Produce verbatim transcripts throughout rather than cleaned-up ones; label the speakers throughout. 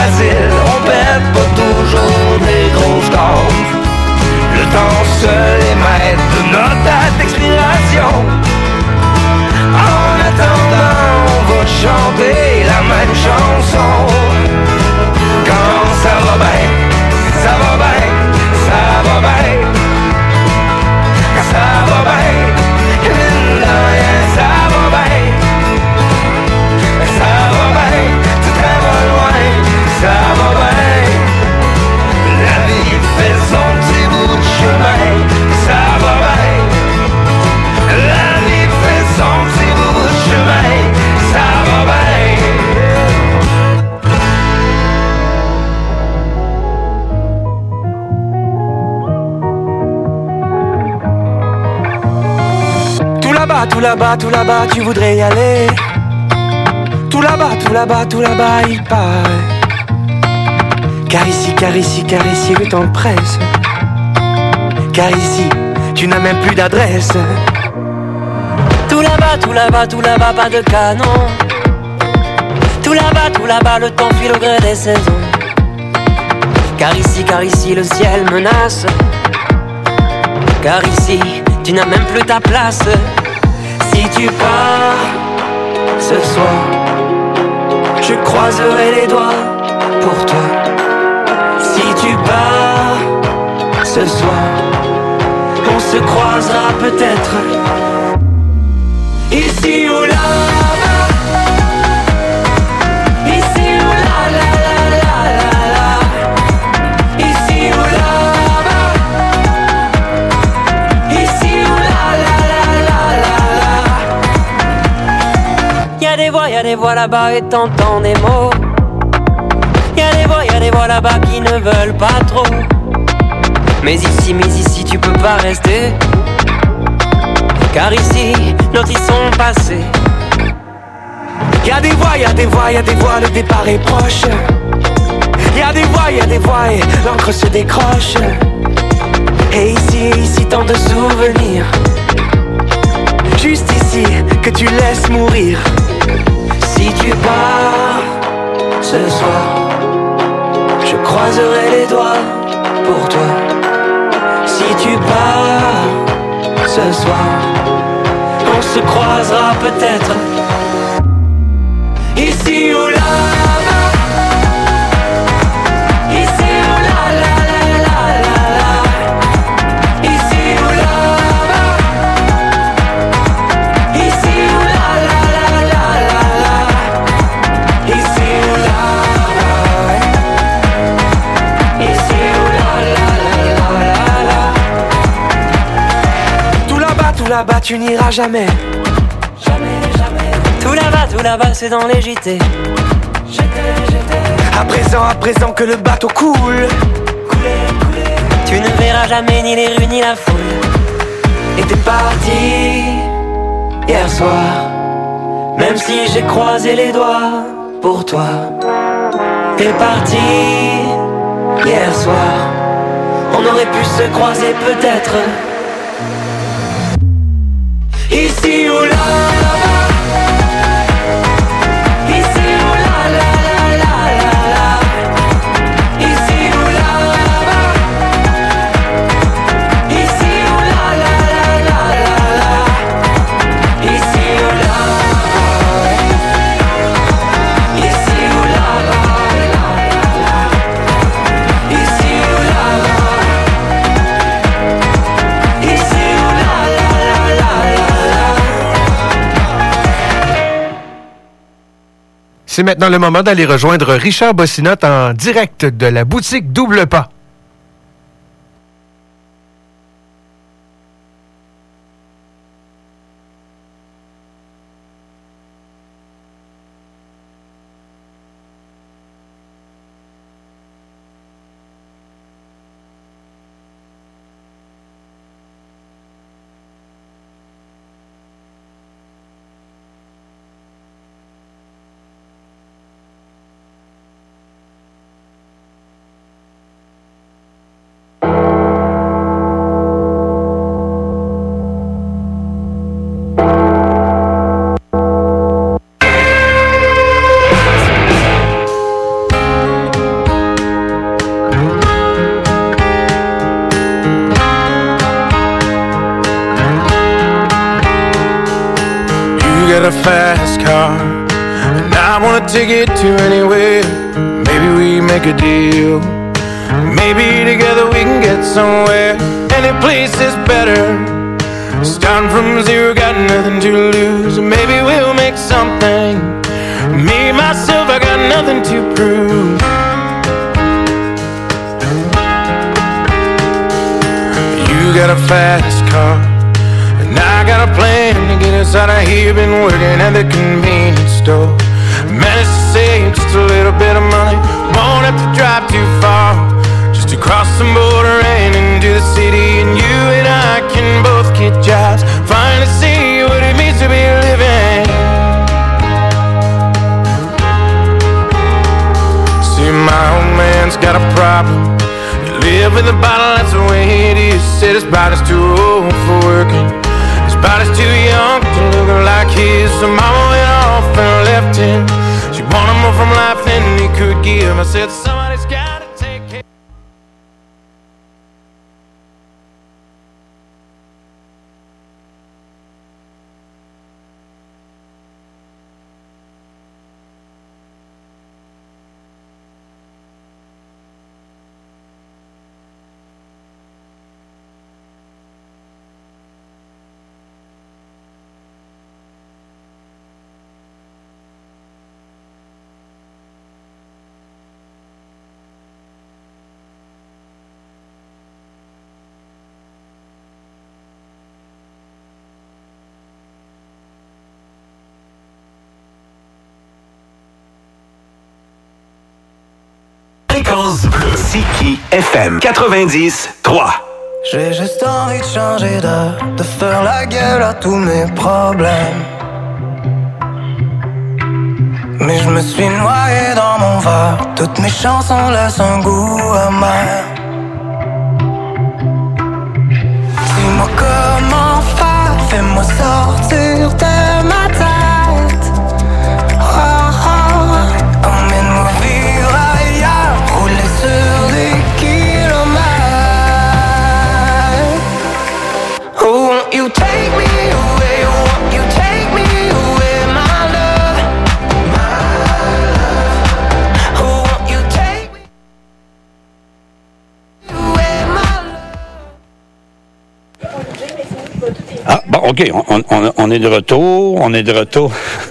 Speaker 1: facile, on perd pas toujours des gros scores. Le temps seul est maître de notre date d'expiration. En attendant, on va te chanter la même chanson. Quand ça va bien, ça va bien, ça va bien. Quand ça va bien, ça va bien. Ça va bien, tu très loin, ça va bien. La vie fait son petit bout de chemin, ça va bien. La vie fait son petit bout de chemin, ça va bien. Tout là-bas, tout là-bas, tout là-bas, tu voudrais y aller. Tout là-bas, tout là-bas, tout là-bas, il paraît. Car ici, car ici, car ici, le temps presse. Car ici, tu n'as même plus d'adresse. Tout là-bas, tout là-bas, tout là-bas, pas de canon. Tout là-bas, tout là-bas, le temps file au gré des saisons. Car ici, car ici, le ciel menace. Car ici, tu n'as même plus ta place. Si tu pars ce soir, je croiserai les doigts pour toi. Si tu pars ce soir, on se croisera peut-être ici ou là-bas. Ici ou là, là, là, là, là, là. Ici ou là-bas. Ici ou là, là, là, là, là, là. Y'a des voix, y'a des voix là-bas et t'entends des mots. Y'a des voix, y'a des voix là-bas qui ne veulent pas trop. Mais ici, mais ici, tu peux pas rester. Car ici, nos vies sont passées. Y'a des voix, y'a des voix, y'a des voix, le départ est proche. Y'a des voix, y'a des voix et l'encre se décroche. Et ici, ici, tant de souvenirs. Juste ici, que tu laisses mourir. Si tu pars ce soir, je croiserai les doigts pour toi. Si tu pars ce soir, on se croisera peut-être ici ou là-bas. Ici ou là, là, là, là, là, là. Ici ou là-bas. Ici ou là, là, là, là, là, là. Ici ou là-bas. Ici ou là, là, là, là, là. Tout là-bas, tout là-bas, tu n'iras jamais. Jamais, jamais. Tout là-bas, tout là-bas, c'est dans les J T. J'étais, j'étais. À présent, à présent que le bateau coule. Couler, couler. Tu ne verras jamais ni les rues ni la foule. Et t'es parti hier soir. Même si j'ai croisé les doigts pour toi. T'es parti hier soir. On aurait pu se croiser peut-être ici ou là-bas. Ici ou là, là, là, là, là, là. Ici ou là-bas. Ici ou là, là, là, là, là, là. Ici ou là-bas. Ici ou là-bas, là, là, là. Ici ou là-bas. Ici ou là, là, là, là, là, là.
Speaker 2: C'est maintenant le moment d'aller rejoindre Richard Bossinotte en direct de la boutique Double Pas.
Speaker 3: fast car, and I wanna take it to anywhere. Maybe we make a deal. Maybe together we can get somewhere. Any place is better. Starting from zero, got nothing to lose. Maybe we'll make something. Me, myself, I got nothing to prove. You got a fast car, and I got a plan to get us out of here. Been working at the convenience store. Managed to save just a little bit of money. Won't have to drive too far, just to cross the border and into the city. And you and I can both get jobs, finally see what it means to be living. See, my old man's got a problem. You live with a bottle, that's the way it is. Said his body's too old for working, his body's too young to look like his. So mama went off and left him. She wanted more from life than he could give. I said somebody's gotta take care.
Speaker 4: Siki F M quatre-vingt-dix trois.
Speaker 5: J'ai juste envie de changer d'air, de faire la gueule à tous mes problèmes. Mais je me suis noyé dans mon verre, toutes mes chansons laissent un goût amer. Dis-moi comment faire, fais-moi sortir de ma tête. Oh, oh, emmène-moi vivre ailleurs, rouler sur des kilomètres. Oh, won't you take me away, won't you take me away, my love, my love. Oh, won't you take me away, my love.
Speaker 6: Ah, bon, OK, on, on, on est de retour, on est de retour.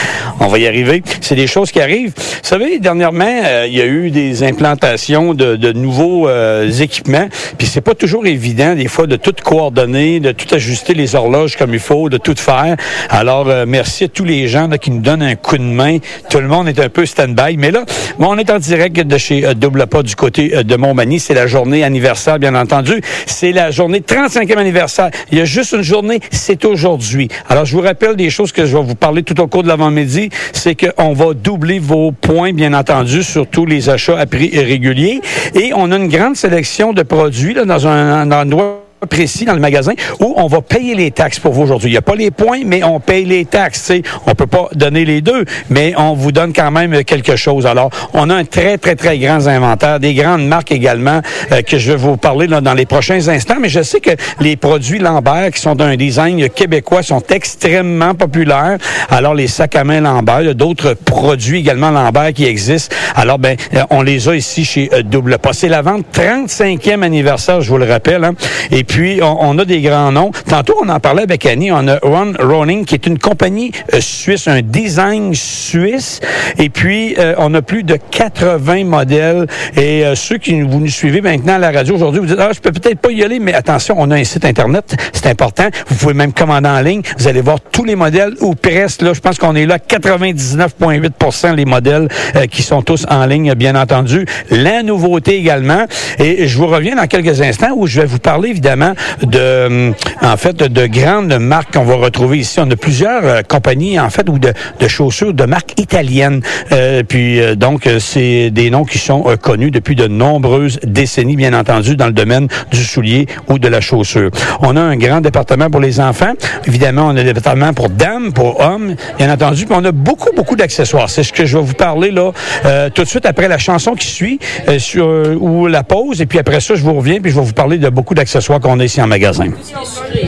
Speaker 6: On va y arriver. C'est des choses qui arrivent. Vous savez, dernièrement, euh, il y a eu des implantations de, de nouveaux euh, équipements. Puis c'est pas toujours évident, des fois, de tout coordonner, de tout ajuster les horloges comme il faut, de tout faire. Alors, euh, merci à tous les gens là, qui nous donnent un coup de main. Tout le monde est un peu stand-by. Mais là, bon, on est en direct de chez euh, Double Pas du côté euh, de Montmagny. C'est la journée anniversaire, bien entendu. C'est la journée trente-cinquième anniversaire. Il y a juste une journée, c'est aujourd'hui. Alors, je vous rappelle des choses que je vais vous parler tout au cours de l'avant-midi. C'est qu'on va doubler vos points, bien entendu, sur tous les achats à prix réguliers. Et on a une grande sélection de produits là, dans un, un endroit précis dans le magasin où on va payer les taxes pour vous aujourd'hui. Il n'y a pas les points, mais on paye les taxes. T'sais. On peut pas donner les deux, mais on vous donne quand même quelque chose. Alors, on a un très, très, très grand inventaire, des grandes marques également euh, que je vais vous parler là, dans les prochains instants, mais je sais que les produits Lambert, qui sont d'un design québécois, sont extrêmement populaires. Alors, les sacs à main Lambert, il y a d'autres produits également Lambert qui existent. Alors, ben, euh, on les a ici chez euh, Double Pas. C'est la vente trente-cinquième anniversaire, je vous le rappelle, hein. Et puis, on, on a des grands noms. Tantôt, on en parlait avec Annie. On a Ron Roning, qui est une compagnie euh, suisse, un design suisse. Et puis, euh, on a plus de quatre-vingts modèles. Et euh, ceux qui vous nous suivez maintenant à la radio aujourd'hui, vous dites, ah, je peux peut-être pas y aller, mais attention, on a un site Internet. C'est important. Vous pouvez même commander en ligne. Vous allez voir tous les modèles, ou presque. Là, je pense qu'on est là, quatre-vingt-dix-neuf virgule huit pour cent les modèles euh, qui sont tous en ligne, bien entendu. La nouveauté également. Et je vous reviens dans quelques instants où je vais vous parler, évidemment, de, en fait, de grandes marques qu'on va retrouver ici. On a plusieurs euh, compagnies, en fait, ou de, de chaussures de marques italiennes. Euh, puis, euh, donc, c'est des noms qui sont euh, connus depuis de nombreuses décennies, bien entendu, dans le domaine du soulier ou de la chaussure. On a un grand département pour les enfants. Évidemment, on a un département pour dames, pour hommes, bien entendu. Puis, on a beaucoup, beaucoup d'accessoires. C'est ce que je vais vous parler, là, euh, tout de suite après la chanson qui suit, euh, sur, euh, ou la pause. Et puis, après ça, je vous reviens, puis je vais vous parler de beaucoup d'accessoires qu'on a ici en magasin.